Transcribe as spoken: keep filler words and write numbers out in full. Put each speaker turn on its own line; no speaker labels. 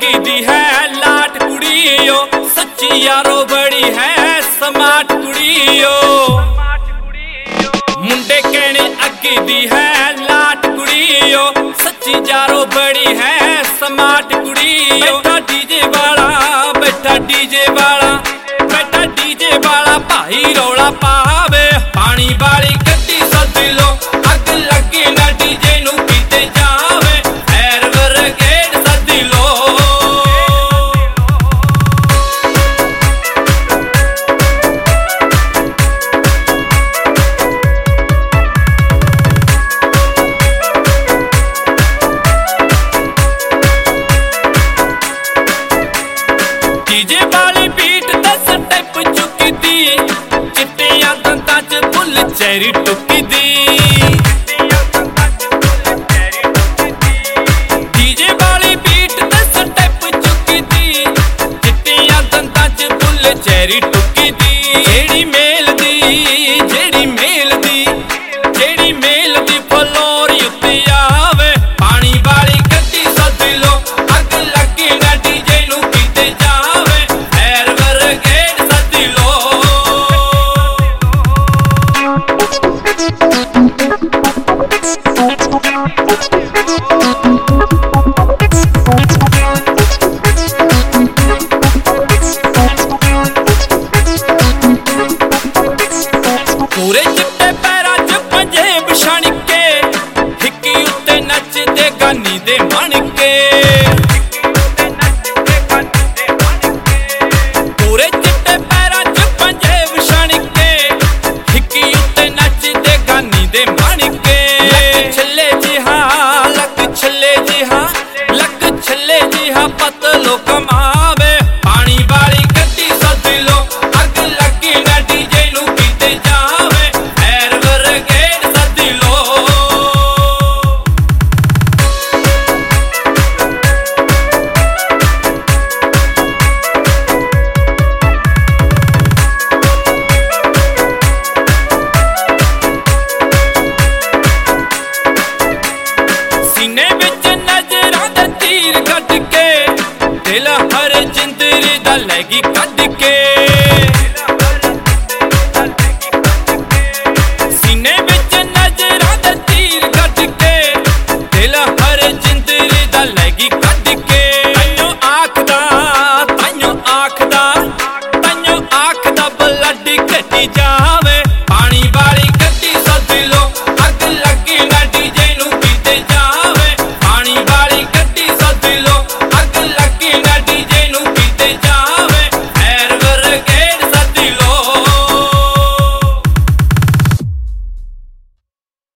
ਅੱਗੇ ਦੀ ਹੈ ਲਾਟ ਕੁੜੀਓ, ਸੱਚੀ ਯਾਰੋ ਬੜੀ ਹੈ ਸਮਾਰਟ ਕੁੜੀਓ। ਮੁੰਡੇ ਕਹਿਣੇ ਅੱਗੇ ਦੀ ਹੈ ਲਾਟ ਕੁੜੀਓ, ਸੱਚੀ ਯਾਰੋ ਬੜੀ ਹੈ ਸਮਾਰਟ ਕੁੜੀਓ। ਬੈਠਾ ਡੀਜੇ ਵਾਲਾ ਬੈਠਾ ਡੀਜੇ ਵਾਲਾ ਬੈਠਾ ਡੀਜੇ ਵਾਲਾ ਭਾਈ ਰੌਲਾ ਪਾਵੇ, ਪਾਣੀ ਵਾਲੀ ਗੱਡੀ ਸੱਦ ਲੋ ਅੱਗ ਲੱਗੇ ਨਾ ਡੀਜੇ ਨੂੰ ਕਿਤੇ ਜਾਵੇ, ਫਾਇਰ ਬ੍ਰਿਗੇਡ ਸੱਦ ਲੋ। ਡੀਜੇ ਵਾਲੀ ਬੀਟ ਤੇ ਸਟੈਪ ਚੁੱਕਦੀ, ਚਿੱਟਿਆਂ ਦੰਦਾਂ ਚ ਫੁੱਲ ਚੈਰੀ ਟੁੱਕਦੀ। ਡੀਜੇ ਵਾਲੀ ਬੀਟ ਤੇ ਸਟੈਪ ਚੁੱਕਦੀ, ਚਿੱਟਿਆਂ ਦੰਦਾਂ ਚ ਫੁੱਲ ਚੈਰੀ ਟੁੱਕਦੀ। ਜਿਹੜੀ